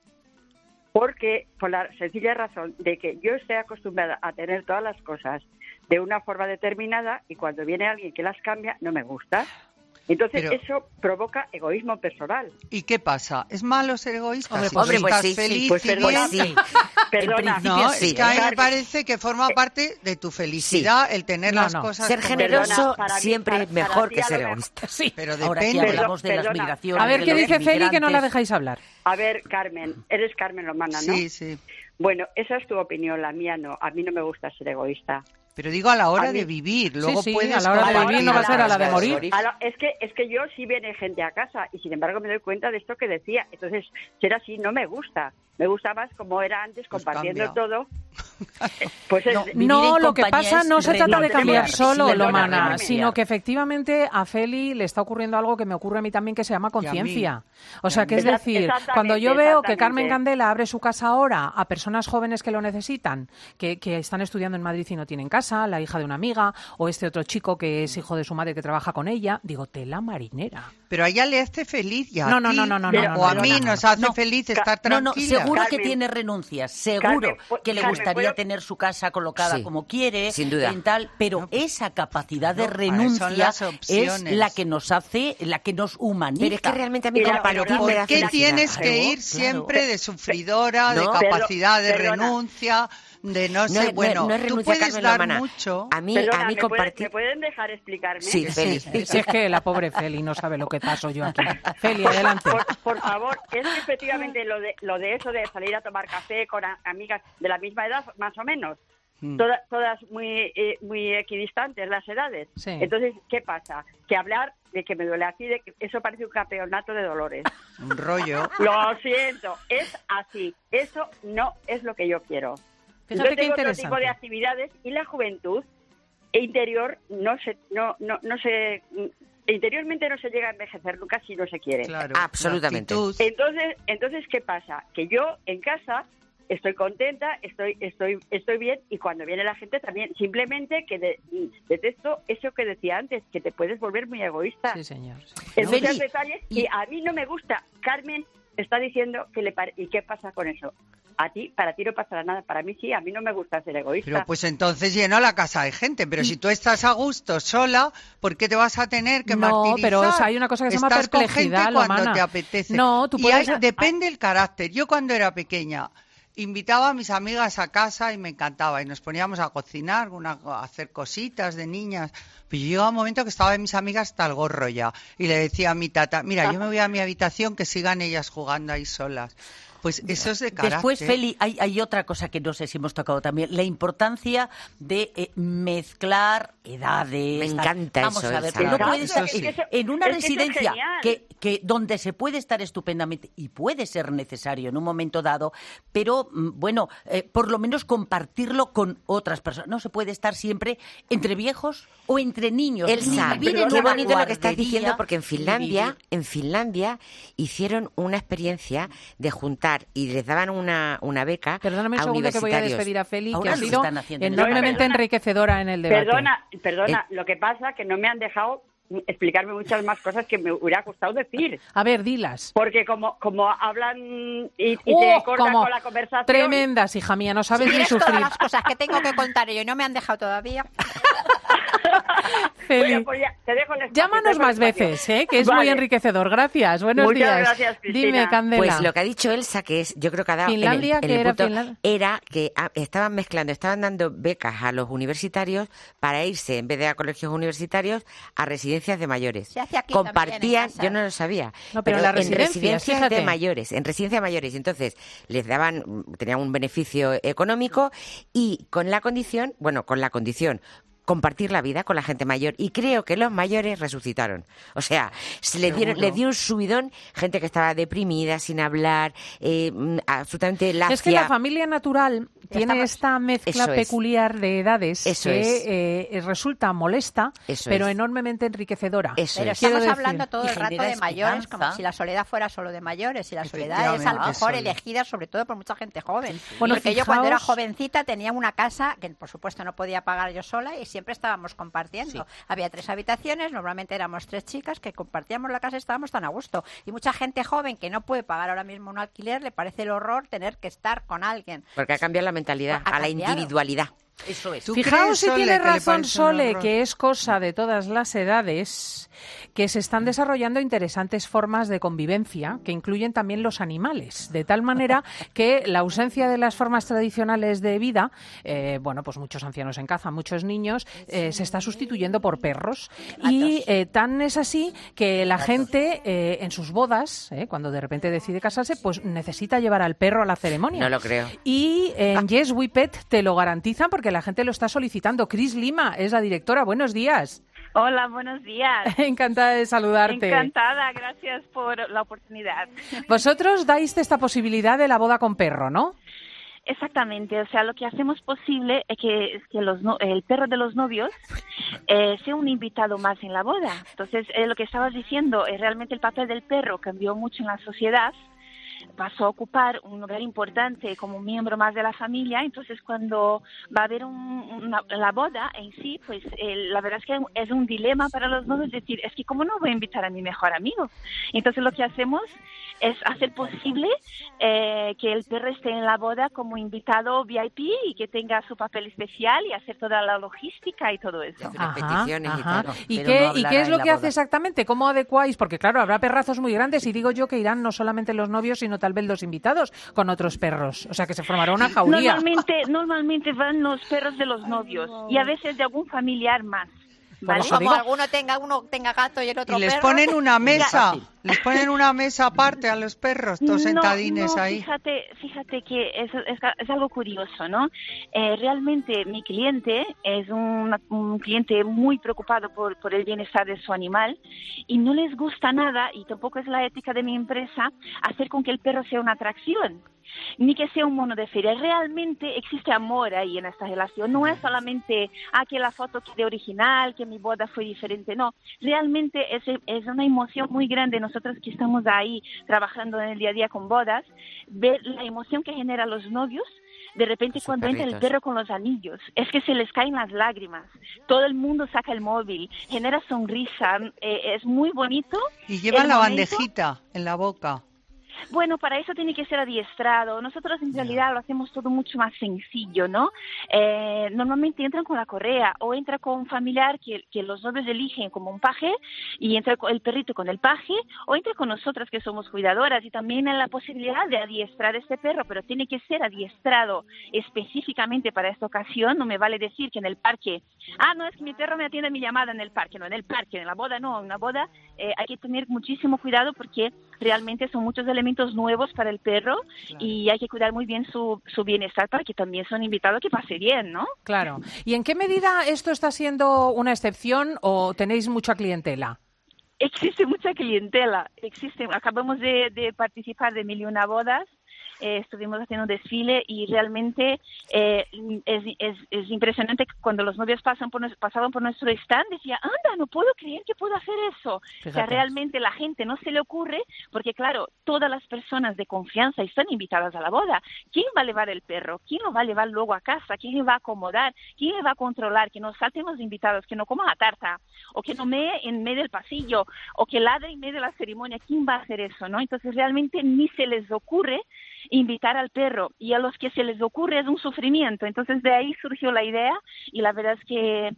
Porque, por la sencilla razón de que yo estoy acostumbrada a tener todas las cosas de una forma determinada y cuando viene alguien que las cambia, no me gusta. Entonces eso provoca egoísmo personal. ¿Y qué pasa? ¿Es malo ser egoísta? Hombre, pues sí, feliz, pues perdona, sí. Perdona. No, es que a mí me parece que forma parte de tu felicidad el tener las cosas. Ser generoso siempre es mejor que ser egoísta. Sí, pero ahora depende. que hablamos de las migraciones. A ver qué dice Feli, que no la dejáis hablar. A ver, Carmen, eres Carmen Lomana, ¿no? Sí, sí. Bueno, esa es tu opinión, la mía no. A mí no me gusta ser egoísta. Pero digo a la hora de vivir, luego puedes... a la hora de vivir no va a ser a la de morir. Es que yo sí viene gente a casa y sin embargo me doy cuenta de esto que decía. Entonces, ser así no me gusta. Me gusta más como era antes, compartiendo todo. Pues no, lo que pasa no se trata de cambiar solo, Lomana, sino que efectivamente a Feli le está ocurriendo algo que me ocurre a mí también que se llama conciencia. O sea, que es decir, cuando yo veo que Carmen Candela abre su casa ahora a personas jóvenes que lo necesitan, que están estudiando en Madrid y no tienen casa, la hija de una amiga, o este otro chico que es hijo de su madre que trabaja con ella, digo, tela marinera. Pero a ella le hace feliz y a No, o a mí nos hace feliz estar tranquila. Seguro que tiene renuncias, seguro que le gustaría tener su casa colocada como quiere, sin duda. Pero esa capacidad de renuncia es la que nos hace, la que nos humaniza. Pero es que realmente a mí ¿por qué tienes que ir siempre de sufridora, de capacidad de renuncia? De no sé, bueno, tú puedes dar mucho. A mí compartir... ¿Me pueden dejar explicarme? Sí, Feli. Si es que la pobre Feli no sabe lo que paso yo aquí. Feli, adelante. Por favor, es que efectivamente lo de eso de salir a tomar café con amigas de la misma edad, más o menos, todas muy equidistantes las edades. Sí. Entonces, ¿qué pasa? Que hablar de que me duele así, de que eso parece un campeonato de dolores. Un rollo. Lo siento, es así. Eso no es lo que yo quiero. Fíjate yo tengo otro tipo de actividades y la juventud interior interiormente no se llega a envejecer nunca si no se quiere. Claro, absolutamente. Entonces, ¿qué pasa? Que yo en casa estoy contenta, estoy bien y cuando viene la gente también. Simplemente que detesto eso que decía antes, que te puedes volver muy egoísta. Sí, señor. En muchos detalles y a mí no me gusta. Carmen está diciendo que ¿y qué pasa con eso? Para ti no pasará nada, para mí sí, a mí no me gusta ser egoísta. Pero pues entonces lleno la casa de gente, pero si tú estás a gusto sola, ¿por qué te vas a tener que martirizar? No, pero hay una cosa que se llama perplejidad, Lomana. Cuando te apetece. No, tú puedes... depende el carácter. Yo cuando era pequeña invitaba a mis amigas a casa y me encantaba y nos poníamos a cocinar, a hacer cositas de niñas. Pues yo llegaba un momento que estaba de mis amigas hasta el gorro ya y le decía a mi tata, mira, yo me voy a mi habitación, que sigan ellas jugando ahí solas. Pues eso es de carácter. Después, Feli, hay otra cosa que no sé si hemos tocado también, la importancia de mezclar edades. Me encanta Vamos eso. a ver, no puedes en una residencia que donde se puede estar estupendamente y puede ser necesario en un momento dado, pero bueno, por lo menos compartirlo con otras personas. No se puede estar siempre entre viejos o entre niños. Elsa, qué bonito lo que estás diciendo, porque en Finlandia hicieron una experiencia de juntar y les daban una beca. Perdóname un segundo segundo que voy a despedir a Feli, que ha sido enormemente enriquecedora en el debate. Perdona, lo que pasa que no me han dejado explicarme muchas más cosas que me hubiera gustado decir. A ver, dilas. Porque como hablan y te cortan con la conversación... Tremendas, hija mía, no sabes ni sufrir. Todas las cosas que tengo que contar yo y no me han dejado todavía. Feli. Pues ya, te dejo el espacio, Llámanos más veces, que es muy enriquecedor. Gracias, buenos días. Muchas gracias, Cristina. Dime, Candela. Pues lo que ha dicho Elsa, que es, yo creo que ha dado Finlandia, en el punto, Finlandia. era que estaban dando becas a los universitarios para irse, en vez de a colegios universitarios, a residencias de mayores. Se hace aquí Compartían, también, yo no lo sabía, no, pero en residencias de mayores, entonces tenían un beneficio económico y con la condición, compartir la vida con la gente mayor, y creo que los mayores resucitaron. O sea, le dio un subidón, gente que estaba deprimida, sin hablar, absolutamente lacia. Es que la familia natural tiene esta mezcla peculiar de edades que resulta molesta, pero enormemente enriquecedora. Pero estamos hablando todo el rato de mayores, como si la soledad fuera solo de mayores, y la soledad es a lo mejor elegida sobre todo por mucha gente joven. Bueno, porque yo cuando era jovencita tenía una casa que por supuesto no podía pagar yo sola y siempre estábamos compartiendo. Sí. Había 3 habitaciones, normalmente éramos 3 chicas que compartíamos la casa y estábamos tan a gusto. Y mucha gente joven que no puede pagar ahora mismo un alquiler le parece el horror tener que estar con alguien. Porque ha cambiado la mentalidad, a la individualidad. Eso es. Fijaos si tiene razón Sole, que es cosa de todas las edades, que se están desarrollando interesantes formas de convivencia que incluyen también los animales, de tal manera que la ausencia de las formas tradicionales de vida, pues muchos ancianos en caza, muchos niños, se está sustituyendo por perros. Y tan es así que la gente en sus bodas, cuando de repente decide casarse, pues necesita llevar al perro a la ceremonia. No lo creo. Y en Yes We Pet te lo garantizan porque la gente lo está solicitando. Cris Lima es la directora. Buenos días. Hola, buenos días. Encantada de saludarte. Encantada, gracias por la oportunidad. Vosotros dais esta posibilidad de la boda con perro, ¿no? Exactamente, o sea, lo que hacemos posible es que el perro de los novios sea un invitado más en la boda. Entonces, lo que estabas diciendo, realmente el papel del perro cambió mucho en la sociedad. Pasó a ocupar un lugar importante como miembro más de la familia. Entonces cuando va a haber la boda en sí, pues la verdad es que es un dilema para los novios, decir, es que ¿cómo no voy a invitar a mi mejor amigo? Entonces lo que hacemos es hacer posible que el perro esté en la boda como invitado VIP y que tenga su papel especial y hacer toda la logística y todo eso. ¿Y qué es lo que hace exactamente? ¿Cómo adecuáis? Porque claro, habrá perrazos muy grandes y digo yo que irán no solamente los novios, sino tal vez los invitados con otros perros. O sea, que se formará una jauría. Normalmente van los perros de los novios y a veces de algún familiar más. ¿Vale? Como uno tenga gato y el otro perro. Y les perro. ponen una mesa. Les ponen una mesa aparte a los perros, todos sentadines ahí. Fíjate que es algo curioso, ¿no? Realmente mi cliente es un cliente muy preocupado por el bienestar de su animal y no les gusta nada, y tampoco es la ética de mi empresa, hacer con que el perro sea una atracción, ni que sea un mono de feria. Realmente existe amor ahí en esta relación. No es solamente que la foto quede original, que mi boda fue diferente. No, realmente es una emoción muy grande. Nosotros que estamos ahí trabajando en el día a día con bodas, ver la emoción que genera a los novios. De repente cuando entra el perro con los anillos, es que se les caen las lágrimas. Todo el mundo saca el móvil, genera sonrisa, es muy bonito. Y llevan la bandejita en la boca. Bueno, para eso tiene que ser adiestrado. Nosotros en realidad lo hacemos todo mucho más sencillo, ¿no? Normalmente entran con la correa o entra con un familiar que los novios eligen como un paje y entra el perrito con el paje, o entra con nosotras que somos cuidadoras, y también hay la posibilidad de adiestrar este perro, pero tiene que ser adiestrado específicamente para esta ocasión. No me vale decir que en el parque, no, es que mi perro me atiende mi llamada en el parque. No, en el parque, en la boda no. En la boda hay que tener muchísimo cuidado porque realmente son muchos elementos nuevos para el perro, claro. Y hay que cuidar muy bien su bienestar para que también son invitados que pase bien, ¿no? Claro. ¿Y en qué medida esto está siendo una excepción o tenéis mucha clientela? Existe mucha clientela. Acabamos de participar de 1001 bodas estuvimos haciendo un desfile y realmente es impresionante que cuando los novios pasaban por nuestro stand, decía, anda, no puedo creer que puedo hacer eso. Fíjate. O sea, realmente la gente no se le ocurre, porque claro, todas las personas de confianza están invitadas a la boda. ¿Quién va a llevar el perro? ¿Quién lo va a llevar luego a casa? ¿Quién le va a acomodar? ¿Quién le va a controlar? Que no salten los invitados, que no coman la tarta, o que no mee en medio del pasillo, o que ladre en medio de la ceremonia. ¿Quién va a hacer eso, no? Entonces realmente ni se les ocurre invitar al perro, y a los que se les ocurre es un sufrimiento. Entonces de ahí surgió la idea, y la verdad es que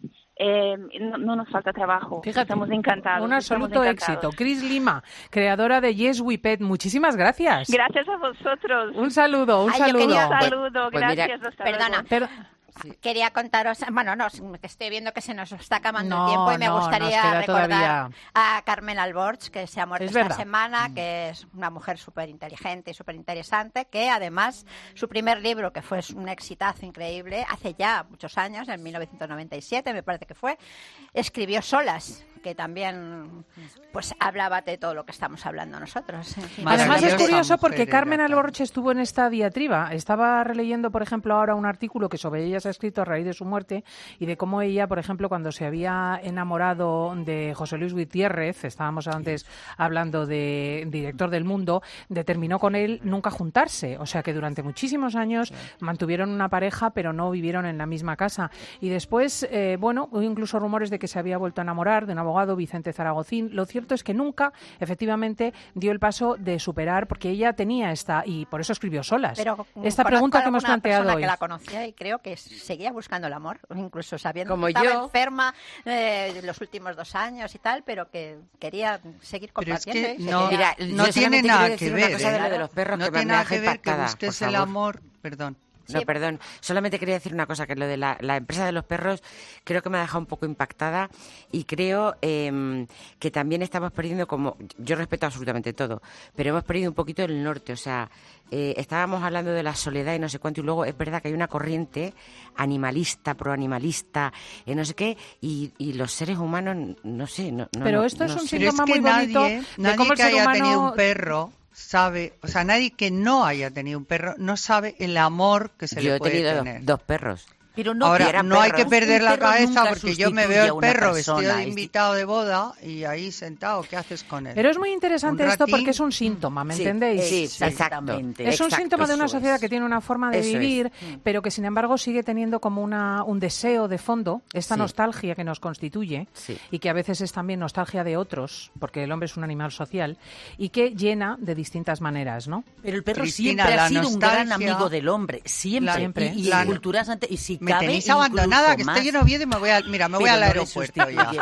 no nos falta trabajo. Fíjate, estamos encantados. Un absoluto éxito. Cris Lima, creadora de Yes We Pet, muchísimas gracias. Gracias a vosotros. Un saludo. Un saludo, gracias. Pues mira, perdona. Sí. Quería contaros, bueno, no, que estoy viendo que se nos está acabando el tiempo y me gustaría recordar a Carmen Alborch, que se ha muerto esta semana, que es una mujer súper inteligente y súper interesante, que además su primer libro, que fue un exitazo increíble, hace ya muchos años, en 1997 me parece que fue, escribió Solas, que también pues hablaba de todo lo que estamos hablando nosotros. Además es curioso porque Carmen Alborch estuvo en esta diatriba. Estaba releyendo, por ejemplo, ahora un artículo que sobre ella se ha escrito a raíz de su muerte y de cómo ella, por ejemplo, cuando se había enamorado de José Luis Gutiérrez, estábamos antes hablando de director del Mundo, determinó con él nunca juntarse. O sea que durante muchísimos años mantuvieron una pareja, pero no vivieron en la misma casa. Y después, hubo incluso rumores de que se había vuelto a enamorar de una abogado, Vicente Zaragozín. Lo cierto es que nunca, efectivamente, dio el paso de superar, porque ella tenía y por eso escribió Solas. Pero esta pregunta que hemos planteado hoy. Que la conocía y creo que seguía buscando el amor, incluso sabiendo como que estaba enferma los últimos 2 años y tal, pero que quería seguir compartiendo. Es que no tiene nada que ver. De los perros no que tiene nada que ver que busques el amor. Perdón. No, perdón. Solamente quería decir una cosa, que lo de la empresa de los perros creo que me ha dejado un poco impactada y creo que también estamos perdiendo, como yo respeto absolutamente todo, pero hemos perdido un poquito el norte. O sea, estábamos hablando de la soledad y no sé cuánto, y luego es verdad que hay una corriente animalista, proanimalista, no sé qué, y los seres humanos, no sé. Pero esto es un síntoma muy bonito de cómo el ser humano... Nadie que haya tenido un perro sabe, o sea, nadie que no haya tenido un perro no sabe el amor que se le puede tener. Yo he tenido 2 perros. Pero no, ahora, no hay que perder la cabeza, porque yo me veo el perro vestido de invitado de boda y ahí sentado, ¿qué haces con él? Pero es muy interesante esto porque es un síntoma, ¿me entendéis? Sí, exactamente. Es un síntoma de una sociedad que tiene una forma de vivir, pero que sin embargo sigue teniendo como un deseo de fondo, esta nostalgia que nos constituye y que a veces es también nostalgia de otros, porque el hombre es un animal social y que llena de distintas maneras, ¿no? Pero el perro siempre ha sido un gran amigo del hombre, siempre. Y en culturas antes, y si me tenéis abandonada, que estoy en Oviedo y me voy al aeropuerto ya.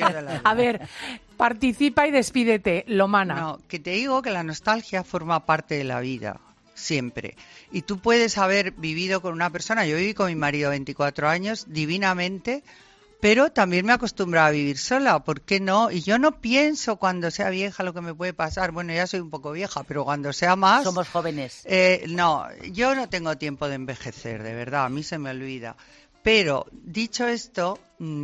A ver, participa y despídete, Lomana. No, que te digo que la nostalgia forma parte de la vida, siempre. Y tú puedes haber vivido con una persona, yo viví con mi marido 24 años, divinamente, pero también me acostumbraba a vivir sola, ¿por qué no? Y yo no pienso cuando sea vieja lo que me puede pasar. Bueno, ya soy un poco vieja, pero cuando sea más... Somos jóvenes. No, yo no tengo tiempo de envejecer, de verdad, a mí se me olvida. Pero, dicho esto,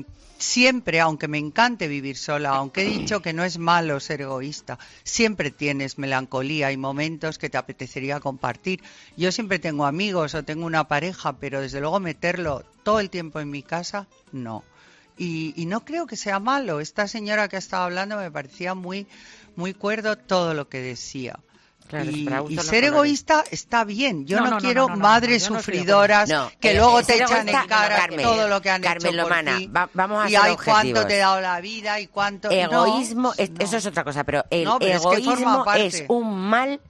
siempre, aunque me encante vivir sola, aunque he dicho que no es malo ser egoísta, siempre tienes melancolía y momentos que te apetecería compartir. Yo siempre tengo amigos o tengo una pareja, pero desde luego meterlo todo el tiempo en mi casa, no. Y no creo que sea malo. Esta señora que ha estado hablando me parecía muy, muy cuerdo todo lo que decía. Claro, y ser egoísta está bien. Yo no quiero madres sufridoras que luego te echan en cara todo lo que han hecho por ti. Vamos a y hay cuánto te he dado la vida y cuánto... Egoísmo, eso es otra cosa, pero el egoísmo es un mal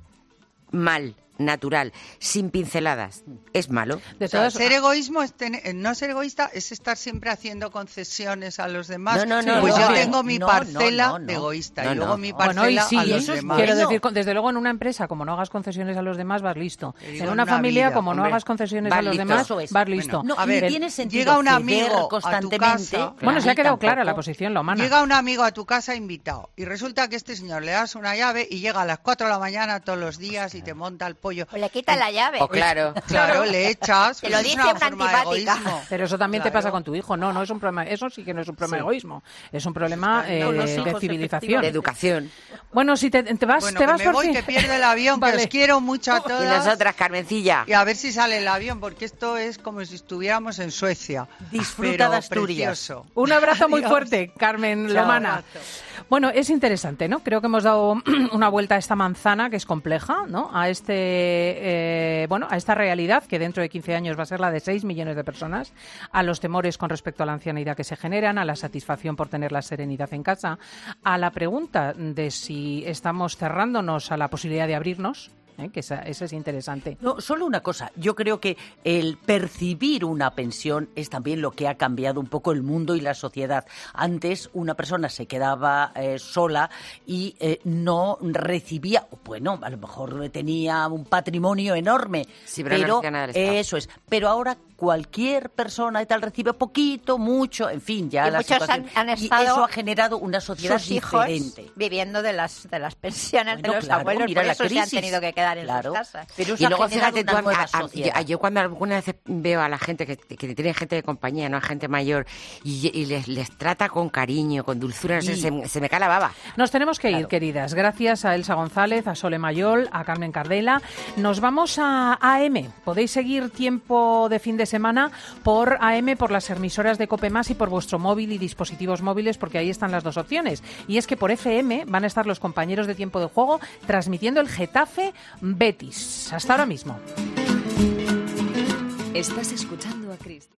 natural, sin pinceladas. Es malo. Ser egoísmo es no ser egoísta es estar siempre haciendo concesiones a los demás. Pues yo tengo mi parcela de egoísta y luego mi parcela a los demás. Quiero decir, desde luego en una empresa, como no hagas concesiones a los demás, vas listo. En una familia, como no hagas concesiones a los demás, vas listo. A ver, llega un amigo a tu casa... Bueno, se ha quedado clara la posición, Lomana. Llega un amigo a tu casa invitado y resulta que este señor le das una llave y llega a las 4 de la mañana todos los días y te monta el pollo. O le quita la llave. Claro, le echas. Te lo dice una antipática. Pero eso también te pasa con tu hijo. No es un problema. Eso sí que no es un problema de egoísmo. Es un problema de civilización. De educación. Bueno, si te vas, bueno, te vas me por voy, fin. que pierdo el avión, Vale. que os quiero mucho a todas. Y nosotras, Carmencilla. Y a ver si sale el avión, porque esto es como si estuviéramos en Suecia. Disfruta Pero de Asturias. precioso. Un abrazo muy Adiós. fuerte, Carmen Chao. Lomana. Bueno, es interesante, ¿no? Creo que hemos dado una vuelta a esta manzana que es compleja, ¿no? A a esta realidad que dentro de 15 años va a ser la de 6 millones de personas, a los temores con respecto a la ancianidad que se generan, a la satisfacción por tener la serenidad en casa, a la pregunta de si estamos cerrándonos a la posibilidad de abrirnos. Que esa es interesante. No, solo una cosa. Yo creo que el percibir una pensión es también lo que ha cambiado un poco el mundo y la sociedad. Antes una persona se quedaba sola y no recibía, bueno, a lo mejor tenía un patrimonio enorme, sí, pero no recibía nada del Estado. Eso es. Pero ahora cualquier persona y tal recibe poquito, mucho, en fin, ya y la muchos situación. han estado y eso ha generado una sociedad sus hijos diferente. viviendo de las pensiones Bueno, de los claro, abuelos, mira por la eso se han crisis. tenido que quedar en Claro. sus casas. Pero Y luego fíjate tú, yo cuando alguna vez veo a la gente que tiene gente de compañía, no a gente mayor, y les trata con cariño, con dulzura, no sé, se me cae la baba. Nos tenemos que ir, queridas. Gracias a Elsa González, a Sole Mayol, a Carmen Cardela. Nos vamos a AM. Podéis seguir Tiempo de Fin de Semana por AM, por las emisoras de COPE+ y por vuestro móvil y dispositivos móviles, porque ahí están las dos opciones. Y es que por FM van a estar los compañeros de Tiempo de Juego transmitiendo el Getafe Betis. Hasta ahora mismo. Estás escuchando a Cristina.